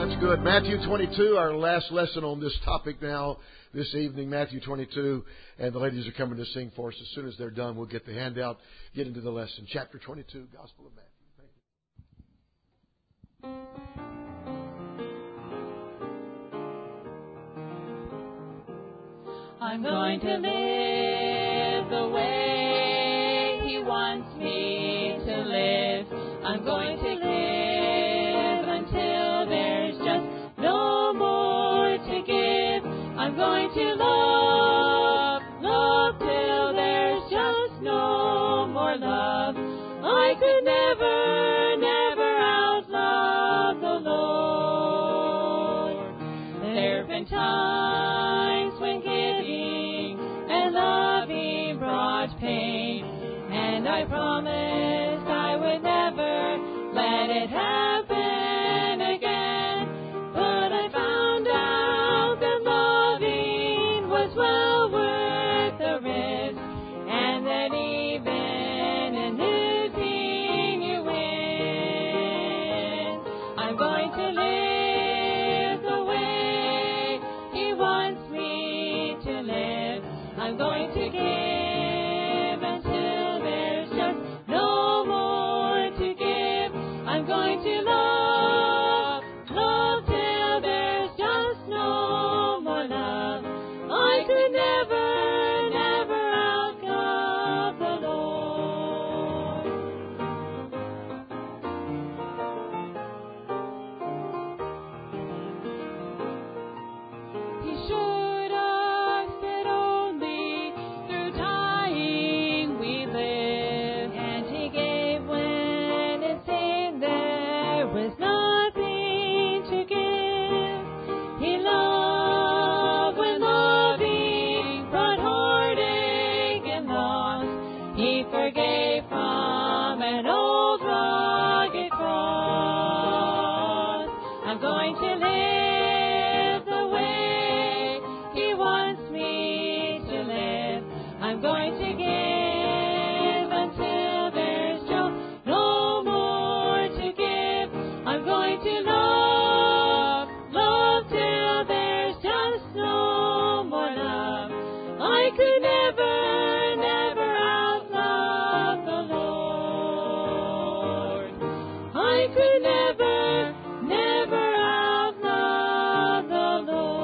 That's good. Matthew 22, our last lesson on this topic now this evening, Matthew 22. And the ladies are coming to sing for us. As soon as they're done, we'll get the handout, get into the lesson. Chapter 22, Gospel of Matthew. Thank you. I'm going to live the way He wants me to live. I'm going to live until there's just no more to give. I'm going to love till there's just no more love. I could never outlove the Lord. There have been times when giving and loving brought pain, and I promised I would never let it happen again. But I found out that loving was well worth the risk, and that even in losing you win. I'm going to live the way He wants me to live. I'm going to give until there's just no more to give. I'm going to love till there's just no more love. I could never outlove the Lord. He showed us that only through dying we live, and He gave when it seemed there was nothing to give. He loved when loving brought heartache and loss. He forgave from an old rugged cross. I'm going to live the way He wants me to live. I'm going to give until there's just no more to give. I'm going to love till there's just no more love. I could never outlove the Lord. I could never outlove the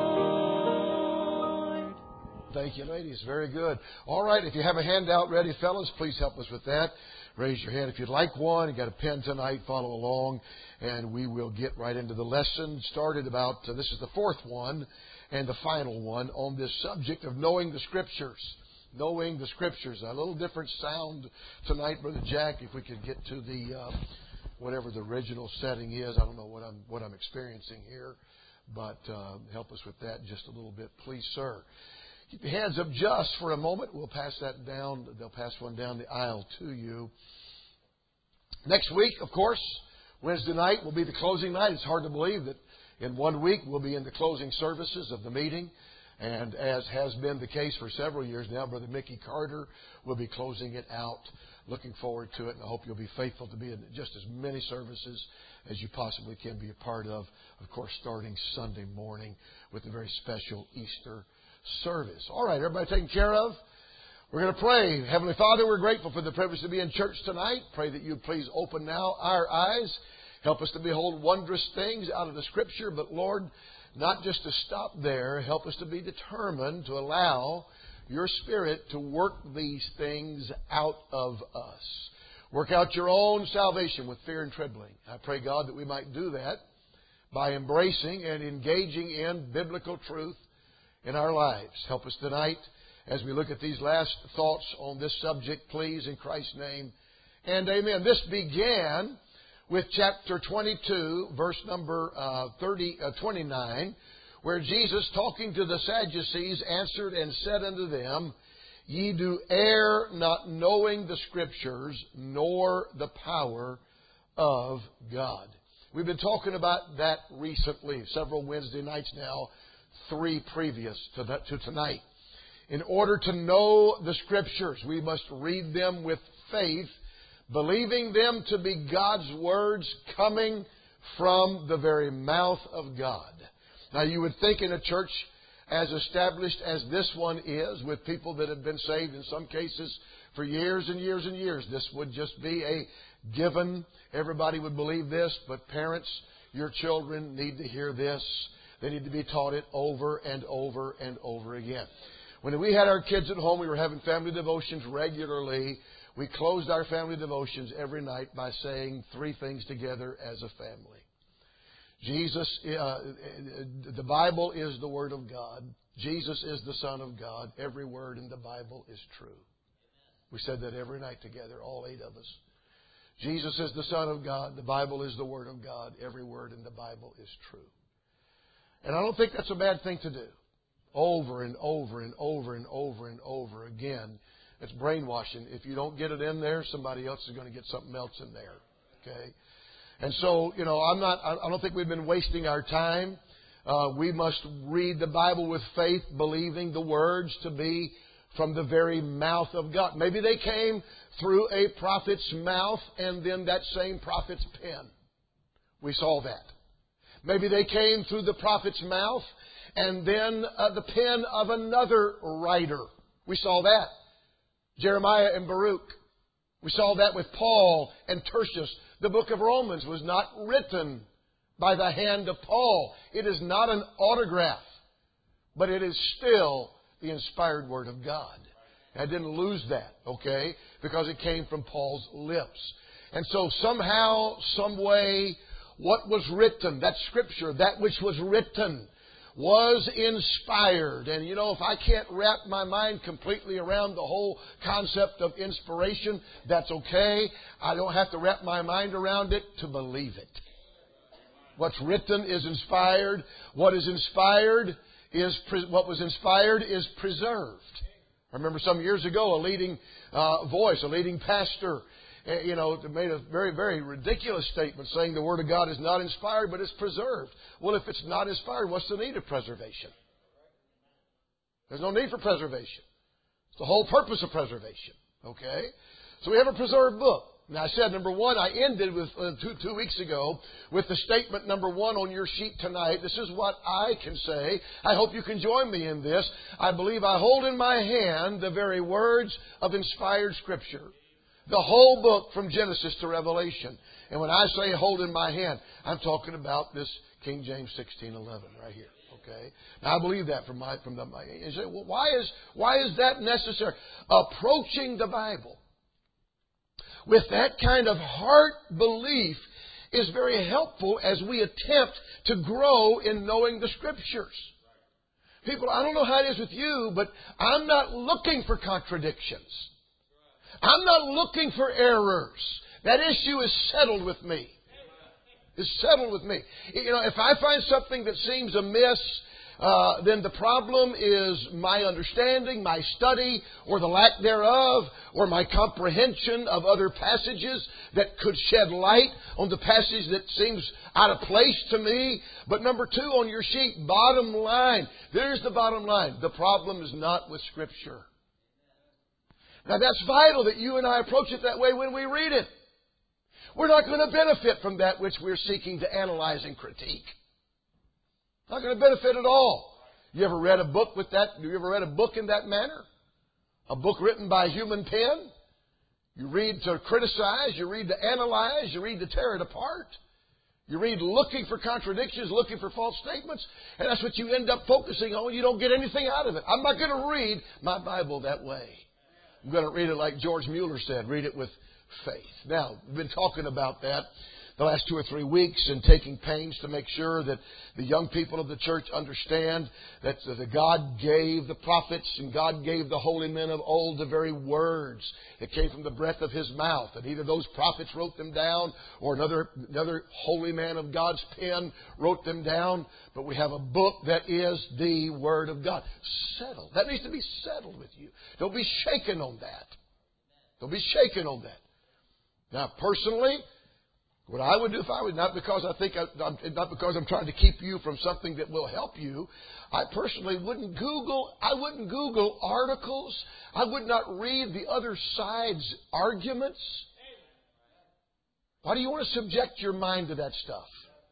Lord. Thank you, ladies. Very good. All right, if you have a handout ready, fellas, please help us with that. Raise your hand if you'd like one. You got a pen tonight, follow along, and we will get right into the lesson. Started about, this is the fourth one and the final one on this subject of knowing the Scriptures. Knowing the Scriptures. A little different sound tonight, Brother Jack, if we could get to the, whatever the original setting is. I don't know what I'm experiencing here, but help us with that just a little bit, please, sir. Keep your hands up just for a moment. We'll pass that down. They'll pass one down the aisle to you. Next week, of course, Wednesday night will be the closing night. It's hard to believe that in 1 week we'll be in the closing services of the meeting. And as has been the case for several years now, Brother Mickey Carter will be closing it out. Looking forward to it, and I hope you'll be faithful to be in just as many services as you possibly can be a part of course, starting Sunday morning with a very special Easter service. All right, everybody taken care of? We're going to pray. Heavenly Father, we're grateful for the privilege to be in church tonight. Pray that you please open now our eyes. Help us to behold wondrous things out of the Scripture. But Lord, not just to stop there. Help us to be determined to allow your Spirit to work these things out of us. Work out your own salvation with fear and trembling. I pray, God, that we might do that by embracing and engaging in biblical truth in our lives. Help us tonight as we look at these last thoughts on this subject, please, in Christ's name. And amen. This began with chapter 22, verse number 29, where Jesus, talking to the Sadducees, answered and said unto them, Ye do err, not knowing the Scriptures, nor the power of God. We've been talking about that recently, several Wednesday nights now, 3 previous to tonight. In order to know the Scriptures, we must read them with faith, believing them to be God's words coming from the very mouth of God. Now, you would think in a church as established as this one is, with people that have been saved in some cases for years and years and years, this would just be a given. Everybody would believe this, but parents, your children need to hear this. They need to be taught it over and over and over again. When we had our kids at home, we were having family devotions regularly. We closed our family devotions every night by saying three things together as a family. The Bible is the Word of God. Jesus is the Son of God. Every word in the Bible is true. We said that every night together, all 8 of us. Jesus is the Son of God. The Bible is the Word of God. Every word in the Bible is true. And I don't think that's a bad thing to do. Over and over and over and over and over again. It's brainwashing. If you don't get it in there, somebody else is going to get something else in there. Okay? And so, I don't think we've been wasting our time. We must read the Bible with faith, believing the words to be from the very mouth of God. Maybe they came through a prophet's mouth and then that same prophet's pen. We saw that. Maybe they came through the prophet's mouth and then the pen of another writer. We saw that. Jeremiah and Baruch. We saw that with Paul and Tertius. The book of Romans was not written by the hand of Paul. It is not an autograph, but it is still the inspired Word of God. I didn't lose that, okay, because it came from Paul's lips. And so somehow, some way, what was written, that Scripture, that which was written, was inspired. And if I can't wrap my mind completely around the whole concept of inspiration, that's okay. I don't have to wrap my mind around it to believe it. What's written is inspired. What was inspired is preserved. I remember some years ago a leading voice, a leading pastor, made a very, very ridiculous statement saying the Word of God is not inspired, but it's preserved. Well, if it's not inspired, what's the need of preservation? There's no need for preservation. It's the whole purpose of preservation. Okay? So we have a preserved book. Now, I said, number one, I ended with 2 weeks ago with the statement number 1 on your sheet tonight. This is what I can say. I hope you can join me in this. I believe I hold in my hand the very words of inspired Scripture. The whole book from Genesis to Revelation. And when I say hold in my hand, I'm talking about this King James 16:11 right here. Okay? Now I believe that you say, well, why is that necessary? Approaching the Bible with that kind of heart belief is very helpful as we attempt to grow in knowing the Scriptures. People, I don't know how it is with you, but I'm not looking for contradictions. I'm not looking for errors. That issue is settled with me. It's settled with me. If I find something that seems amiss, then the problem is my understanding, my study, or the lack thereof, or my comprehension of other passages that could shed light on the passage that seems out of place to me. But number 2 on your sheet, bottom line. There's the bottom line. The problem is not with Scripture. Now that's vital that you and I approach it that way when we read it. We're not going to benefit from that which we're seeking to analyze and critique. Not going to benefit at all. You ever read a book with that? You ever read a book in that manner? A book written by a human pen? You read to criticize, you read to analyze, you read to tear it apart. You read looking for contradictions, looking for false statements, and that's what you end up focusing on. You don't get anything out of it. I'm not going to read my Bible that way. I'm going to read it like George Mueller said, read it with faith. Now, we've been talking about that the last 2 or 3 weeks and taking pains to make sure that the young people of the church understand that God gave the prophets and God gave the holy men of old the very words that came from the breath of His mouth. And either those prophets wrote them down or another holy man of God's pen wrote them down. But we have a book that is the Word of God. Settled. That needs to be settled with you. Don't be shaken on that. Don't be shaken on that. Now, personally, what I would do if I was, not because I'm trying to keep you from something that will help you, I personally wouldn't Google articles. I would not read the other side's arguments. Why do you want to subject your mind to that stuff?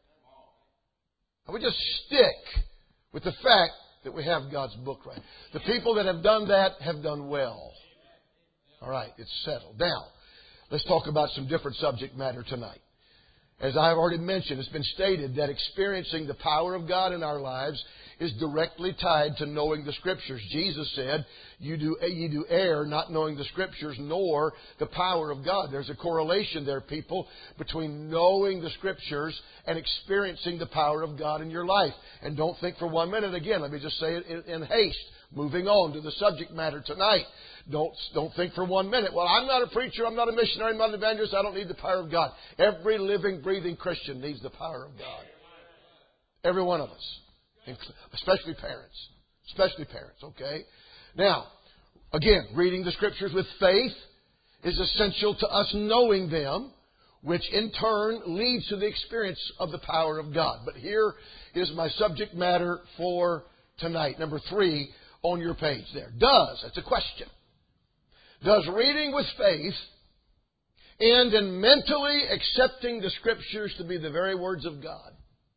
And we just stick with the fact that we have God's book right. The people that have done that have done well. All right, it's settled. Now, let's talk about some different subject matter tonight. As I have already mentioned, it's been stated that experiencing the power of God in our lives is directly tied to knowing the Scriptures. Jesus said, "You do err not knowing the Scriptures nor the power of God." There's a correlation there, people, between knowing the Scriptures and experiencing the power of God in your life. And don't think for 1 minute, again, let me just say it in haste. Moving on to the subject matter tonight. Don't think for 1 minute, well, I'm not a preacher, I'm not a missionary, I'm not an evangelist, I don't need the power of God. Every living, breathing Christian needs the power of God. Every one of us. Especially parents. Especially parents, okay? Now, again, reading the Scriptures with faith is essential to us knowing them, which in turn leads to the experience of the power of God. But here is my subject matter for tonight. Number 3 on your page there. That's a question. Does reading with faith end in mentally accepting the Scriptures to be the very words of God?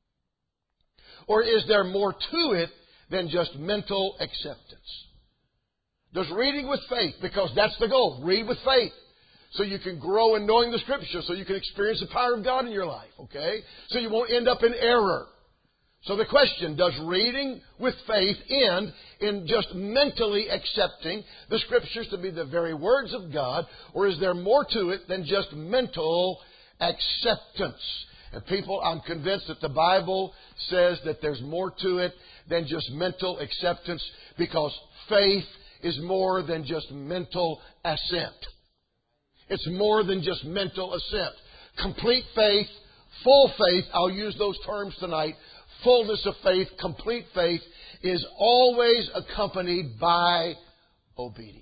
Or is there more to it than just mental acceptance? Does reading with faith, because that's the goal, read with faith, so you can grow in knowing the Scriptures, so you can experience the power of God in your life, okay? So you won't end up in error. So the question, does reading with faith end in just mentally accepting the Scriptures to be the very words of God, or is there more to it than just mental acceptance? And people, I'm convinced that the Bible says that there's more to it than just mental acceptance, because faith is more than just mental assent. It's more than just mental assent. Complete faith, full faith, I'll use those terms tonight. Fullness of faith, complete faith, is always accompanied by obedience.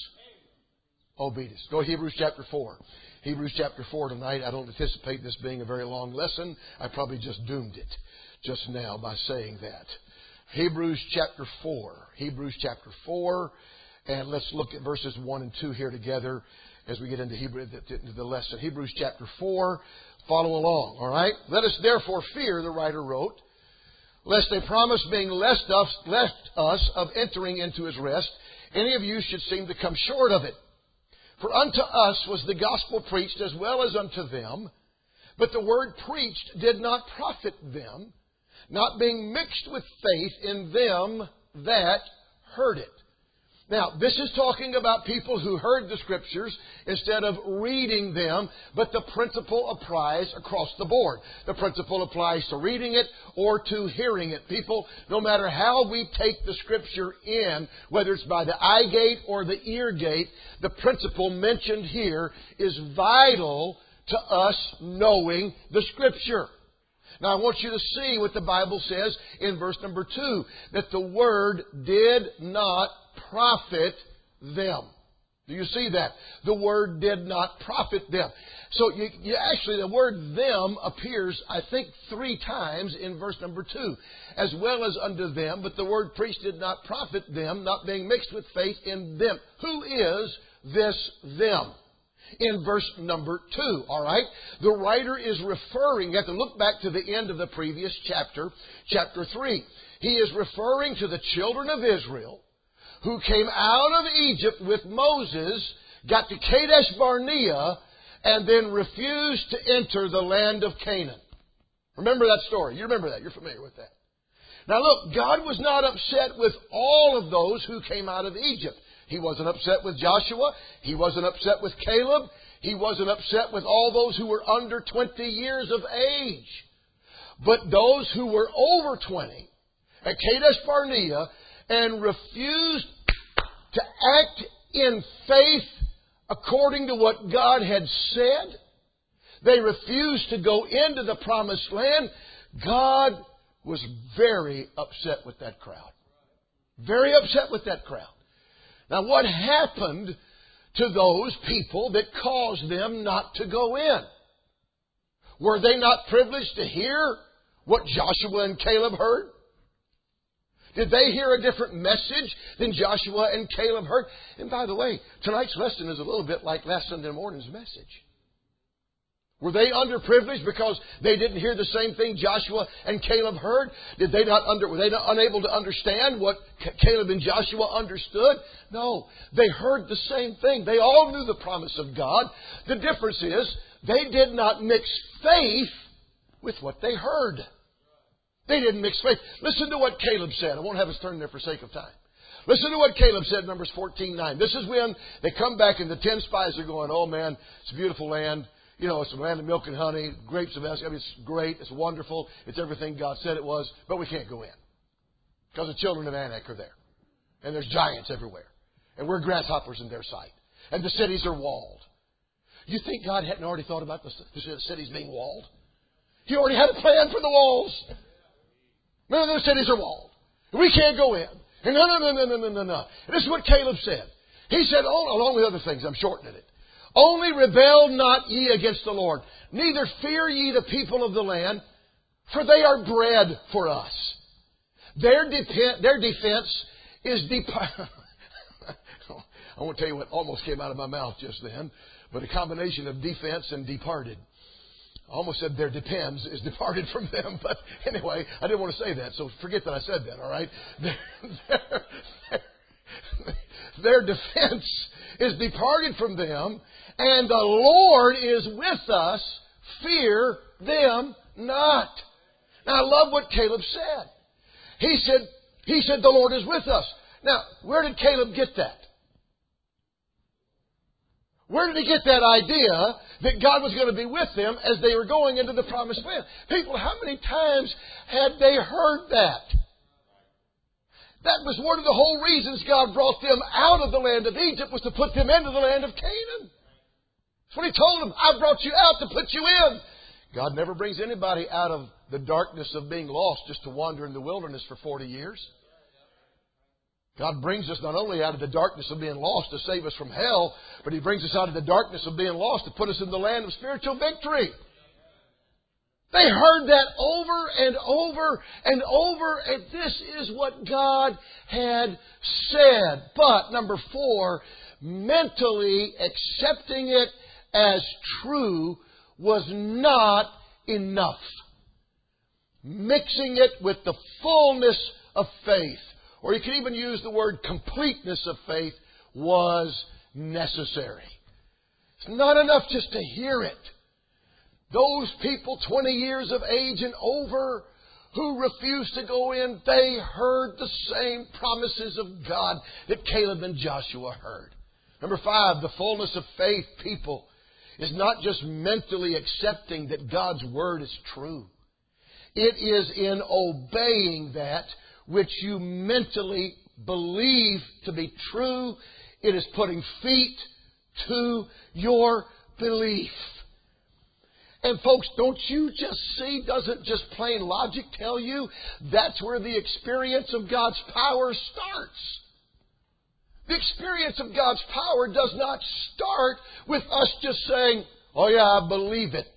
Obedience. Go to Hebrews chapter 4. Hebrews chapter 4 tonight. I don't anticipate this being a very long lesson. I probably just doomed it just now by saying that. Hebrews chapter 4. Hebrews chapter 4. And let's look at verses 1 and 2 here together as we get into the lesson. Hebrews chapter 4. Follow along, all right? Let us therefore fear, the writer wrote, lest a promise being left us of entering into His rest, any of you should seem to come short of it. For unto us was the gospel preached as well as unto them, but the word preached did not profit them, not being mixed with faith in them that heard it. Now, this is talking about people who heard the Scriptures instead of reading them, but the principle applies across the board. The principle applies to reading it or to hearing it. People, no matter how we take the Scripture in, whether it's by the eye gate or the ear gate, the principle mentioned here is vital to us knowing the Scripture. Now, I want you to see what the Bible says in verse number 2, that the Word did not profit them. Do you see that? The Word did not profit them. So actually the word them appears, I think, 3 times in verse number 2. As well as unto them, but the word preached did not profit them, not being mixed with faith in them. Who is this them? In verse number 2, all right? The writer is referring, you have to look back to the end of the previous chapter, chapter 3. He is referring to the children of Israel who came out of Egypt with Moses, got to Kadesh Barnea, and then refused to enter the land of Canaan. Remember that story. You remember that. You're familiar with that. Now look, God was not upset with all of those who came out of Egypt. He wasn't upset with Joshua. He wasn't upset with Caleb. He wasn't upset with all those who were under 20 years of age. But those who were over 20 at Kadesh Barnea and refused to act in faith according to what God had said, they refused to go into the promised land. God was very upset with that crowd. Very upset with that crowd. Now, what happened to those people that caused them not to go in? Were they not privileged to hear what Joshua and Caleb heard? Did they hear a different message than Joshua and Caleb heard? And by the way, tonight's lesson is a little bit like last Sunday morning's message. Were they underprivileged because they didn't hear the same thing Joshua and Caleb heard? Were they not unable to understand what Caleb and Joshua understood? No. They heard the same thing. They all knew the promise of God. The difference is they did not mix faith with what they heard. They didn't mix faith. Listen to what Caleb said. I won't have us turn there for sake of time. Listen to what Caleb said in Numbers 14:9. This is when they come back and the 10 spies are going, oh man, it's a beautiful land. You know, it's a land of milk and honey, grapes of Esau. I mean, it's great. It's wonderful. It's everything God said it was. But we can't go in. Because the children of Anak are there. And there's giants everywhere. And we're grasshoppers in their sight. And the cities are walled. You think God hadn't already thought about the cities being walled? He already had a plan for the walls. None of the cities are walled. We can't go in. And no. This is what Caleb said. He said, along with other things, I'm shortening it. Only rebel not ye against the Lord. Neither fear ye the people of the land, for they are bread for us. Their defense is I won't tell you what almost came out of my mouth just then, but a combination of defense and departed. I almost said their depends is departed from them, but anyway, I didn't want to say that, so forget that I said that, all right? Their defense is departed from them, and the Lord is with us. Fear them not. Now, I love what Caleb said. He said the Lord is with us. Now, where did Caleb get that? Where did he get that idea that God was going to be with them as they were going into the promised land? People, how many times had they heard that? That was one of the whole reasons God brought them out of the land of Egypt, was to put them into the land of Canaan. That's what He told them. I brought you out to put you in. God never brings anybody out of the darkness of being lost just to wander in the wilderness for 40 years. God brings us not only out of the darkness of being lost to save us from hell, but He brings us out of the darkness of being lost to put us in the land of spiritual victory. They heard that over and over and over, and this is what God had said. But, number 4, mentally accepting it as true was not enough. Mixing it with the fullness of faith, or you can even use the word completeness of faith, was necessary. It's not enough just to hear it. Those people 20 years of age and over who refused to go in, they heard the same promises of God that Caleb and Joshua heard. Number 5, the fullness of faith, people, is not just mentally accepting that God's Word is true. It is in obeying that which you mentally believe to be true. It is putting feet to your belief. And folks, don't you just see, doesn't just plain logic tell you that's where the experience of God's power starts? The experience of God's power does not start with us just saying, oh yeah, I believe it.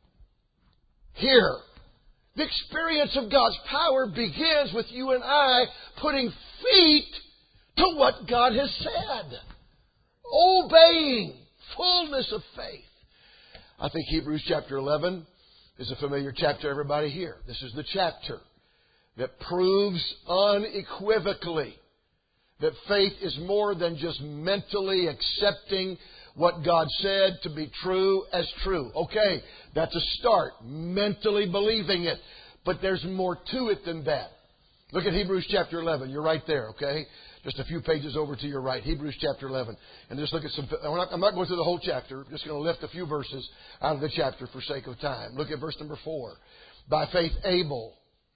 Here. The experience of God's power begins with you and I putting feet to what God has said. Obeying. Fullness of faith. I think Hebrews chapter 11 is a familiar chapter to everybody here. This is the chapter that proves unequivocally that faith is more than just mentally accepting what God said to be true as true. Okay, that's a start. Mentally believing it. But there's more to it than that. Look at Hebrews chapter 11. You're right there, okay? Just a few pages over to your right. Hebrews chapter 11. And just look at some... I'm not going through the whole chapter. I'm just going to lift a few verses out of the chapter for sake of time. Look at verse number 4. By faith Abel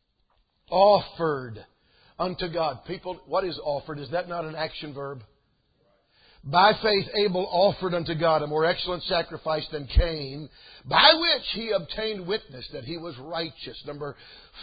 offered unto God. People, what is offered? Is that not an action verb? By faith Abel offered unto God a more excellent sacrifice than Cain, by which he obtained witness that he was righteous. Number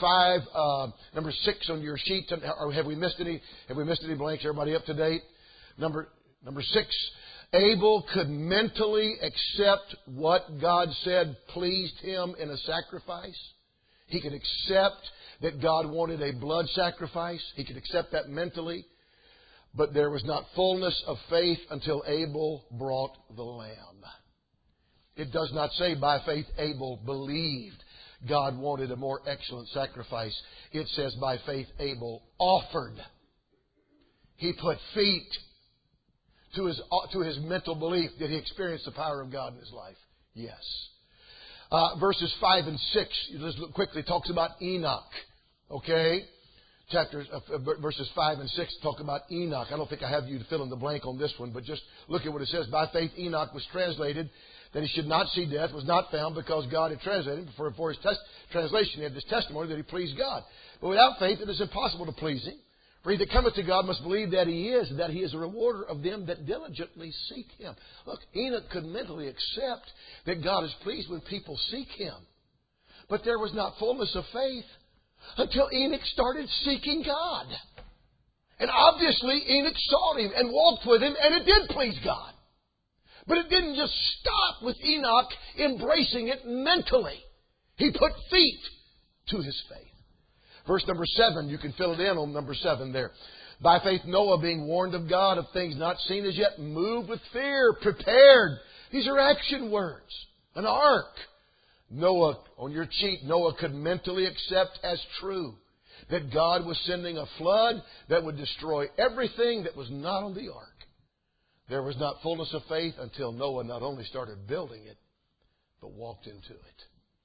6 on your sheet. Or have we missed any? Have we missed any blanks? Everybody up to date? Number 6. Abel could mentally accept what God said pleased him in a sacrifice. He could accept that God wanted a blood sacrifice. He could accept that mentally. But there was not fullness of faith until Abel brought the lamb. It does not say by faith Abel believed God wanted a more excellent sacrifice. It says by faith Abel offered. He put feet to his mental belief. Did he experience the power of God in his life? Yes. Verses 5 and 6, just look quickly, talks about Enoch. Okay? Verses 5 and 6 talk about Enoch. I don't think I have you to fill in the blank on this one, but just look at what it says. By faith Enoch was translated that he should not see death, was not found because God had translated him. For his translation, he had this testimony that he pleased God. But without faith, it is impossible to please him. For he that cometh to God must believe that he is, and that he is a rewarder of them that diligently seek him. Look, Enoch could mentally accept that God is pleased when people seek him. But there was not fullness of faith until Enoch started seeking God. And obviously, Enoch sought him and walked with him, and it did please God. But it didn't just stop with Enoch embracing it mentally. He put feet to his faith. Verse number 7, you can fill it in on number 7 there. By faith Noah, being warned of God of things not seen as yet, moved with fear, prepared. These are action words. An ark. Noah, on your cheat, Noah could mentally accept as true that God was sending a flood that would destroy everything that was not on the ark. There was not fullness of faith until Noah not only started building it, but walked into it.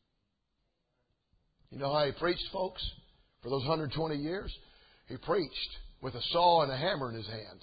You know how he preached, folks? For those 120 years, he preached with a saw and a hammer in his hand.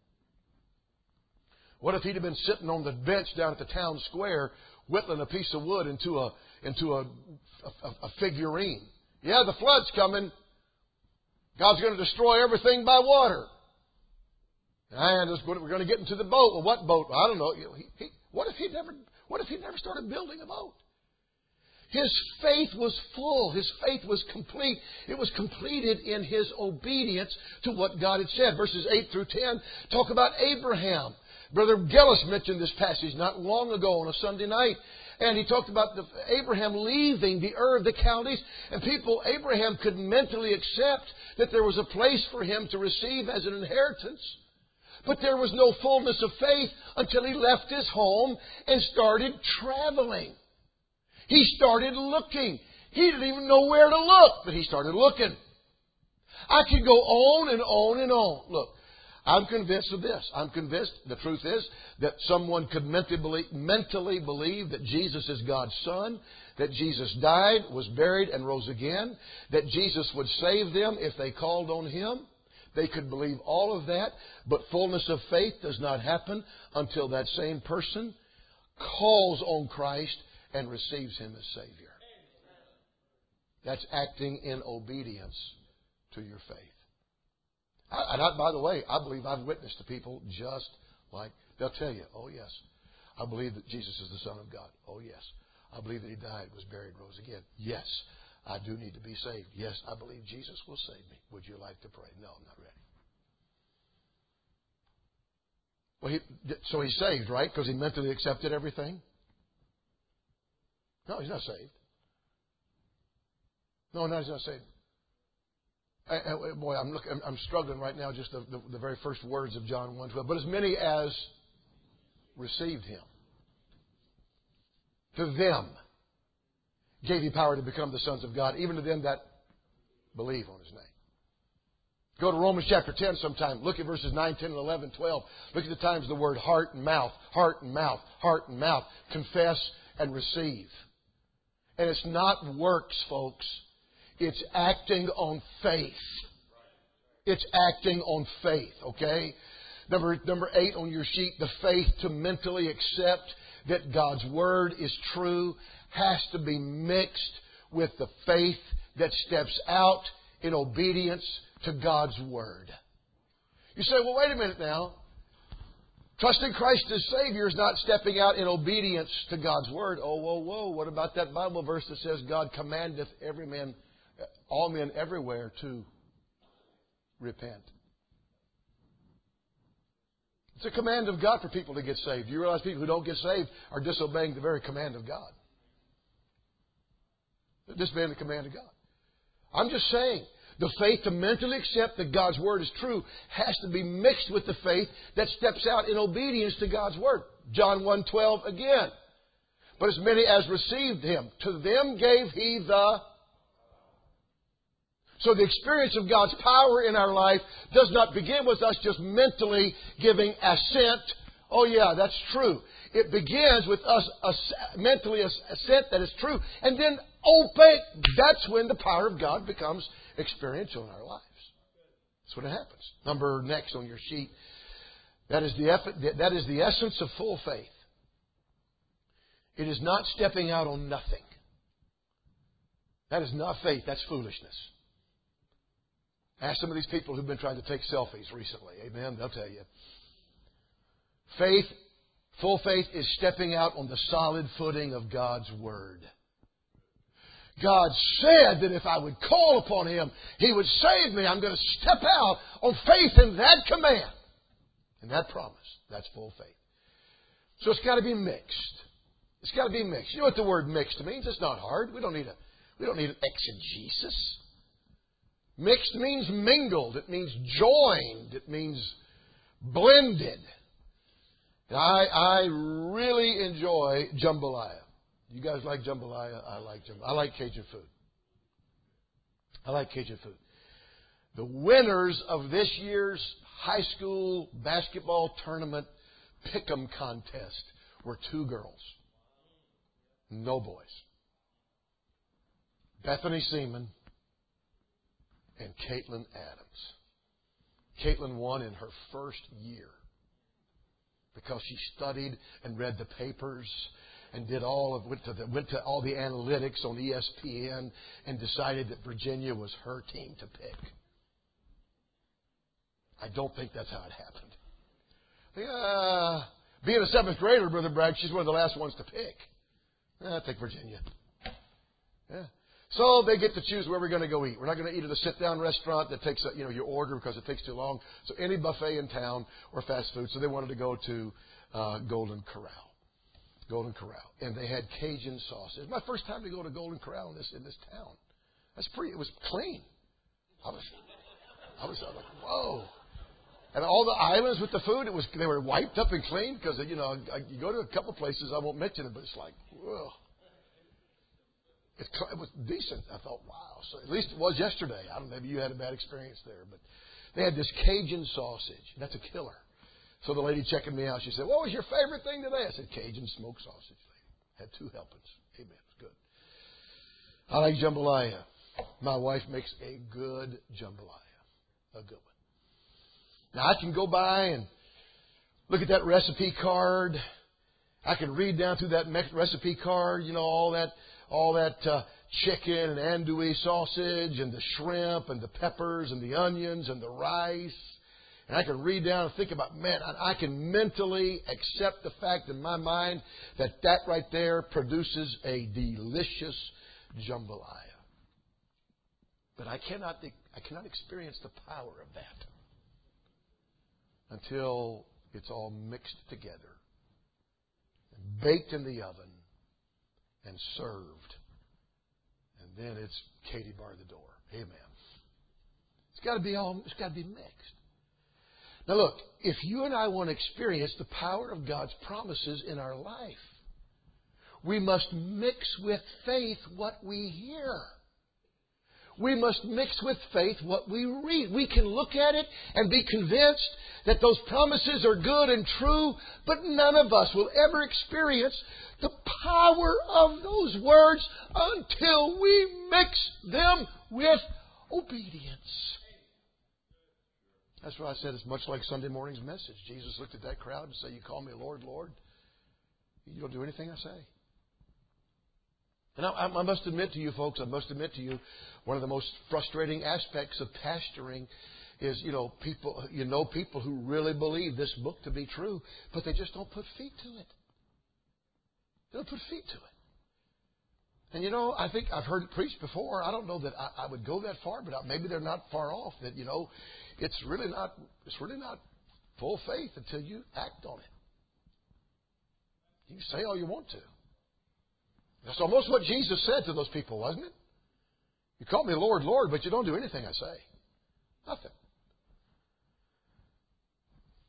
What if he'd have been sitting on the bench down at the town square whittling a piece of wood into a figurine? Yeah, the flood's coming. God's going to destroy everything by water. And we're going to get into the boat. Well, what boat? I don't know. What if he never started building a boat? His faith was full. His faith was complete. It was completed in his obedience to what God had said. Verses 8 through 10 talk about Abraham. Brother Gillis mentioned this passage not long ago on a Sunday night. And he talked about Abraham leaving the Ur of the Chaldees. And Abraham could mentally accept that there was a place for him to receive as an inheritance. But there was no fullness of faith until he left his home and started traveling. He started looking. He didn't even know where to look, but he started looking. I could go on and on and on. Look, I'm convinced of this. I'm convinced, the truth is, that someone could mentally believe that Jesus is God's Son, that Jesus died, was buried, and rose again, that Jesus would save them if they called on Him. They could believe all of that, but fullness of faith does not happen until that same person calls on Christ and receives Him as Savior. That's acting in obedience to your faith. By the way, I believe I've witnessed to people just like, they'll tell you, oh yes, I believe that Jesus is the Son of God. Oh yes, I believe that He died, was buried, rose again. Yes, I do need to be saved. Yes, I believe Jesus will save me. Would you like to pray? No, I'm not ready. Well, so he's saved, right? Because he mentally accepted everything? No, he's not saved. No, he's not saved. Boy, I'm struggling right now. Just the very first words of John 1:12. But as many as received Him, to them gave He power to become the sons of God, even to them that believe on His name. Go to Romans chapter 10 sometime. Look at verses 9, 10, and 11, 12. Look at the times the word heart and mouth, heart and mouth, heart and mouth. Confess and receive. And it's not works, folks. It's acting on faith. It's acting on faith, okay? Number 8 on your sheet, the faith to mentally accept that God's Word is true has to be mixed with the faith that steps out in obedience to God's Word. You say, well, wait a minute now. Trusting Christ as Savior is not stepping out in obedience to God's Word. Oh, whoa. What about that Bible verse that says God commandeth all men everywhere to repent? It's a command of God for people to get saved. Do you realize people who don't get saved are disobeying the very command of God? They're disobeying the command of God. I'm just saying, the faith to mentally accept that God's Word is true has to be mixed with the faith that steps out in obedience to God's Word. John 1:12 again. But as many as received Him, to them gave He the... So the experience of God's power in our life does not begin with us just mentally giving assent. Oh yeah, that's true. It begins with us mentally assent that is true. And then obey. That's when the power of God becomes experiential in our lives. That's when it happens. Number next on your sheet. That is the essence of full faith. It is not stepping out on nothing. That is not faith. That's foolishness. Ask some of these people who've been trying to take selfies recently. Amen. They'll tell you. Faith, full faith, is stepping out on the solid footing of God's Word. God said that if I would call upon Him, He would save me. I'm going to step out on faith in that command. And that promise. That's full faith. So it's got to be mixed. It's got to be mixed. You know what the word mixed means? It's not hard. We don't need an exegesis. Mixed means mingled. It means joined. It means blended. And I really enjoy jambalaya. You guys like jambalaya? I like jambalaya. I like Cajun food. I like Cajun food. The winners of this year's high school basketball tournament pick'em contest were 2 girls. No boys. Bethany Seaman and Caitlin Adams. Caitlin won in her first year because she studied and read the papers and went to all the analytics on ESPN and decided that Virginia was her team to pick. I don't think that's how it happened. Being a 7th grader, Brother Bragg, she's one of the last ones to pick. I think Virginia. Yeah. So they get to choose where we're going to go eat. We're not going to eat at a sit-down restaurant that takes your order because it takes too long. So any buffet in town or fast food. So they wanted to go to Golden Corral. Golden Corral, and they had Cajun sausage. It's my first time to go to Golden Corral in this town. It was clean. I was like, whoa. And all the islands with the food, they were wiped up and clean because, you go to a couple places, I won't mention it, but it's like, whoa. It was decent. I thought, wow. So at least it was yesterday. I don't know, maybe you had a bad experience there, but they had this Cajun sausage. That's a killer. So the lady checking me out, she said, what was your favorite thing today? I said, Cajun smoked sausage. Had 2 helpings. Amen. It's good. I like jambalaya. My wife makes a good jambalaya. A good one. Now, I can go by and look at that recipe card. I can read down through that recipe card, all that chicken and andouille sausage and the shrimp and the peppers and the onions and the rice. And I can read down and think about, man, I can mentally accept the fact in my mind that right there produces a delicious jambalaya. But I cannot experience the power of that until it's all mixed together, and baked in the oven, and served. And then it's Katie bar the door. Amen. It's got to be mixed. Now look, if you and I want to experience the power of God's promises in our life, we must mix with faith what we hear. We must mix with faith what we read. We can look at it and be convinced that those promises are good and true, but none of us will ever experience the power of those words until we mix them with obedience. That's why I said it's much like Sunday morning's message. Jesus looked at that crowd and said, you call me Lord, Lord. You don't do anything I say. And I must admit to you, folks, one of the most frustrating aspects of pastoring is, people who really believe this book to be true, but they just don't put feet to it. They don't put feet to it. And, I think I've heard it preached before. I don't know that I would go that far, but maybe they're not far off. That, it's really not full faith until you act on it. You can say all you want to. That's almost what Jesus said to those people, wasn't it? You call me Lord, Lord, but you don't do anything I say. Nothing.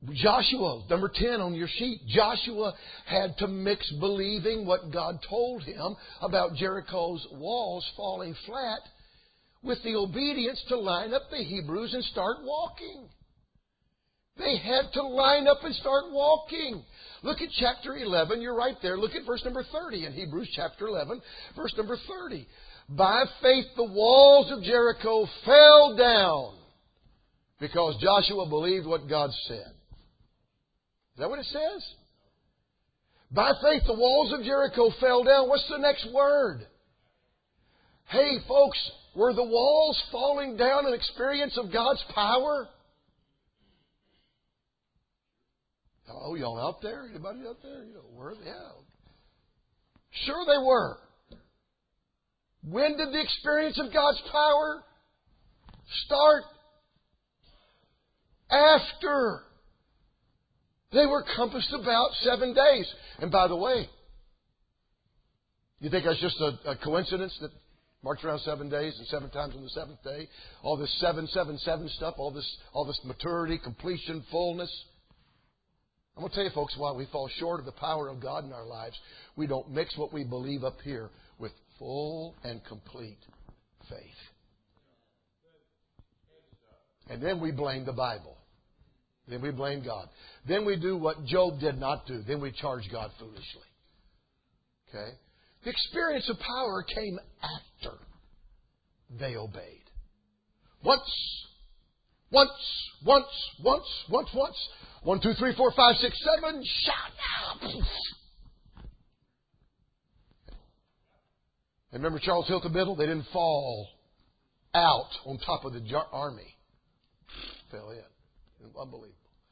Joshua, number 10 on your sheet, Joshua had to mix believing what God told him about Jericho's walls falling flat with the obedience to line up the Hebrews and start walking. They had to line up and start walking. Look at chapter 11. You're right there. Look at verse number 30 in Hebrews chapter 11, verse number 30. By faith the walls of Jericho fell down because Joshua believed what God said. Is that what it says? By faith the walls of Jericho fell down. What's the next word? Hey, folks, were the walls falling down an experience of God's power? Oh, y'all out there? Anybody out there? Were they? Yeah. Sure they were. When did the experience of God's power start? After they were compassed about 7 days. And by the way, you think that's just a coincidence that marched around 7 days and 7 times on the seventh day? All this 777 stuff, all this maturity, completion, fullness. I'm going to tell you, folks, why we fall short of the power of God in our lives. We don't mix what we believe up here with full and complete faith. And then we blame the Bible. Then we blame God. Then we do what Job did not do. Then we charge God foolishly. Okay? The experience of power came after they obeyed. Once. 1, 2, 3, 4, 5, 6, 7. Shout out. And remember Charles Hilton Biddle? They didn't fall out on top of the army. Fell in. Unbelievable.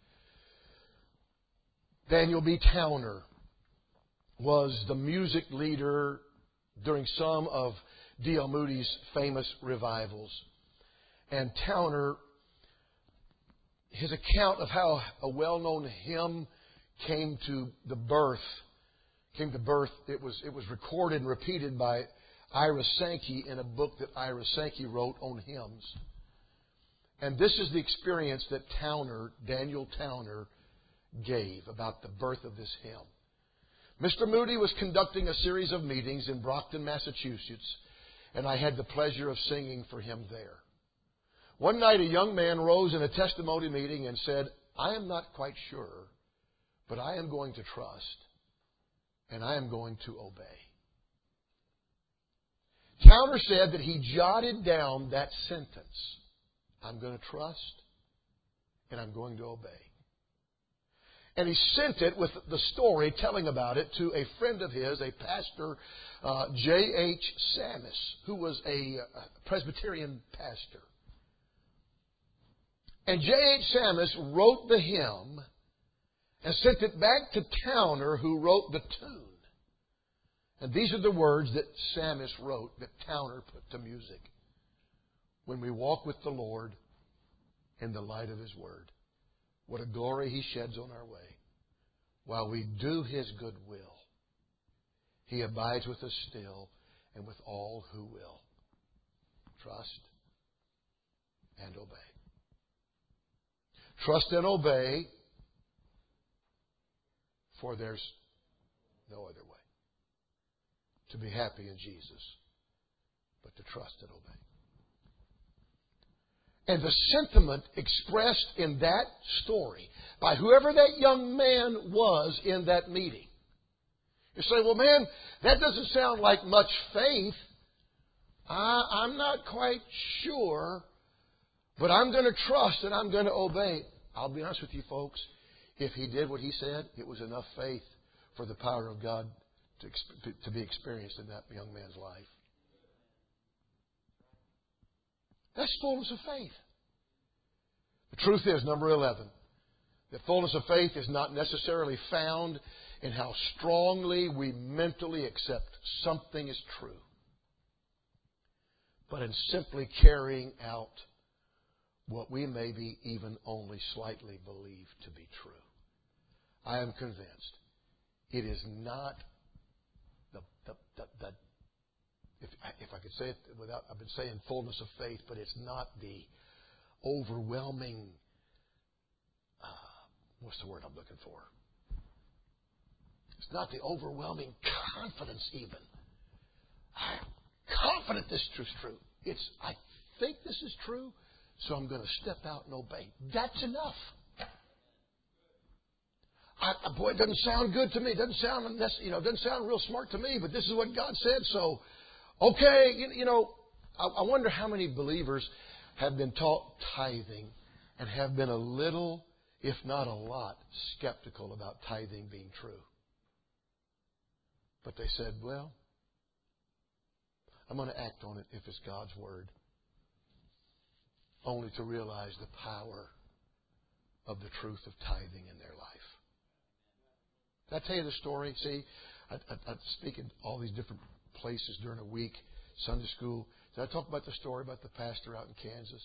Daniel B. Towner was the music leader during some of D.L. Moody's famous revivals. And Towner, his account of how a well-known hymn came to birth, it was recorded and repeated by Ira Sankey in a book that Ira Sankey wrote on hymns. And this is the experience that Daniel Towner, gave about the birth of this hymn. Mr. Moody was conducting a series of meetings in Brockton, Massachusetts, and I had the pleasure of singing for him there. One night a young man rose in a testimony meeting and said, I am not quite sure, but I am going to trust, and I am going to obey. Towner said that he jotted down that sentence. I'm going to trust, and I'm going to obey. And he sent it with the story telling about it to a friend of his, a pastor, J.H. Sammis, who was a Presbyterian pastor. And J.H. Sammis wrote the hymn and sent it back to Towner, who wrote the tune. And these are the words that Sammis wrote that Towner put to music. When we walk with the Lord in the light of His Word, what a glory He sheds on our way. While we do His good will, He abides with us still and with all who will. Trust and obey. Trust and obey, for there's no other way to be happy in Jesus but to trust and obey. And the sentiment expressed in that story by whoever that young man was in that meeting. You say, well, man, that doesn't sound like much faith. I'm not quite sure, but I'm going to trust and I'm going to obey. I'll be honest with you, folks. If he did what he said, it was enough faith for the power of God to be experienced in that young man's life. That's fullness of faith. The truth is, number 11, that fullness of faith is not necessarily found in how strongly we mentally accept something is true, but in simply carrying out what we maybe even only slightly believe to be true. I am convinced it is not if I could say it without, I've been saying fullness of faith, but it's not the overwhelming what's the word I'm looking for? It's not the overwhelming confidence even. I'm confident this is true. It's, I think this is true, so I'm going to step out and obey. That's enough. Boy, it doesn't sound good to me. It doesn't sound, doesn't sound real smart to me, but this is what God said, so, okay. I wonder how many believers have been taught tithing and have been a little, if not a lot, skeptical about tithing being true. But they said, well, I'm going to act on it if it's God's Word. Only to realize the power of the truth of tithing in their life. Did I tell you the story? See, I speak in all these different places during a week, Sunday school. Did I talk about the story about the pastor out in Kansas?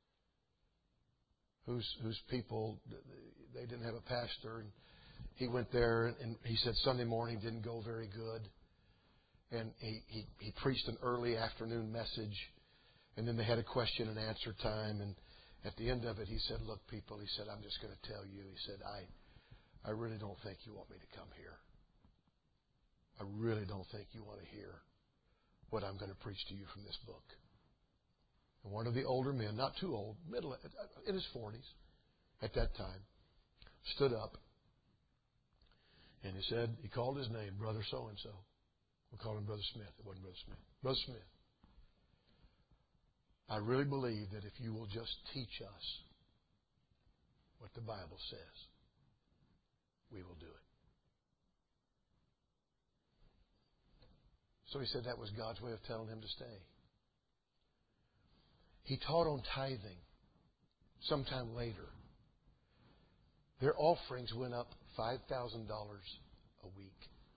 Whose people, they didn't have a pastor, and he went there, and he said Sunday morning didn't go very good. And he preached an early afternoon message, and then they had a question and answer time, and at the end of it, he said, look, people, he said, I'm just going to tell you, he said, I really don't think you want me to come here. I really don't think you want to hear what I'm going to preach to you from this book. And one of the older men, not too old, middle, in his 40s at that time, stood up, and he said, he called his name, Brother So-and-so. We'll call him Brother Smith. It wasn't Brother Smith. Brother Smith, I really believe that if you will just teach us what the Bible says, we will do it. So he said that was God's way of telling him to stay. He taught on tithing sometime later. Their offerings went up $5,000 a week.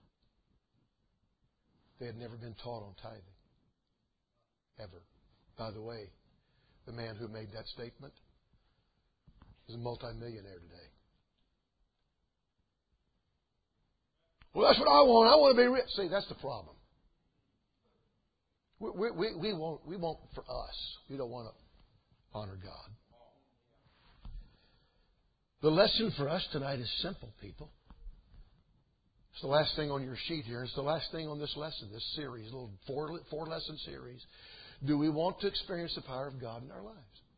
They had never been taught on tithing. Ever. By the way, the man who made that statement is a multimillionaire today. Well, that's what I want. I want to be rich. See, that's the problem. We want for us. We don't want to honor God. The lesson for us tonight is simple, people. It's the last thing on your sheet here. It's the last thing on this lesson, this series, a little four-lesson series. Do we want to experience the power of God in our lives?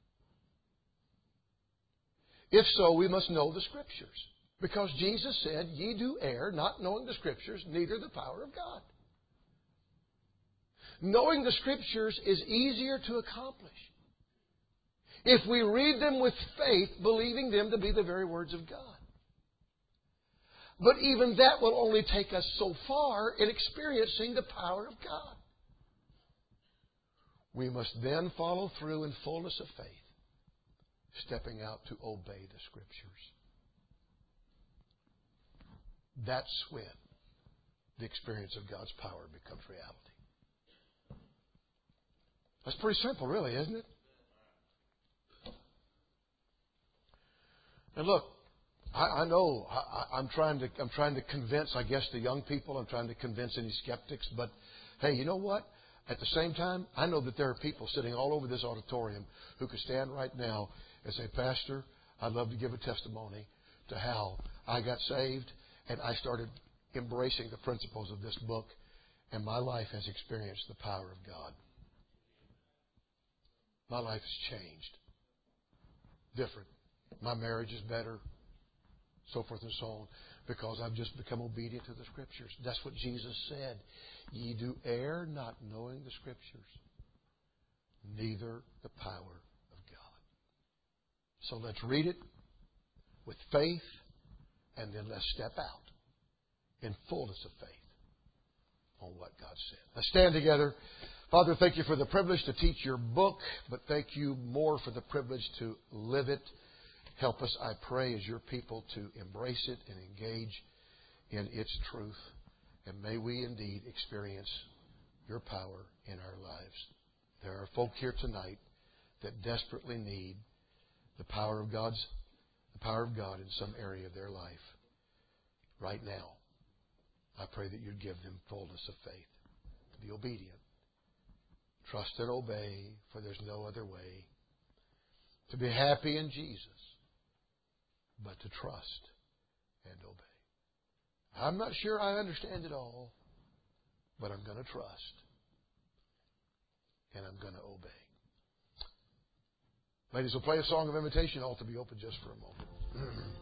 If so, we must know the Scriptures. Because Jesus said, ye do err, not knowing the Scriptures, neither the power of God. Knowing the Scriptures is easier to accomplish if we read them with faith, believing them to be the very words of God. But even that will only take us so far in experiencing the power of God. We must then follow through in fullness of faith, stepping out to obey the Scriptures. That's when the experience of God's power becomes reality. That's pretty simple, really, isn't it? And look, I know I'm trying to convince, I guess, the young people. I'm trying to convince any skeptics. But hey, you know what? At the same time, I know that there are people sitting all over this auditorium who could stand right now and say, Pastor, I'd love to give a testimony to how I got saved and I started embracing the principles of this book, and my life has experienced the power of God. My life has changed. Different. My marriage is better. So forth and so on. Because I've just become obedient to the Scriptures. That's what Jesus said. Ye do err, not knowing the Scriptures, neither the power of God. So let's read it with faith, and then let's step out in fullness of faith on what God said. Let's stand together. Father, thank you for the privilege to teach your book, but thank you more for the privilege to live it. Help us, I pray, as your people to embrace it and engage in its truth. And may we indeed experience your power in our lives. There are folk here tonight that desperately need the power of God in some area of their life right now. I pray that you'd give them fullness of faith, to be obedient, trust and obey, for there's no other way, to be happy in Jesus, but to trust and obey. I'm not sure I understand it all, but I'm going to trust. And I'm going to obey. Ladies, we'll play a song of invitation. All to be open just for a moment.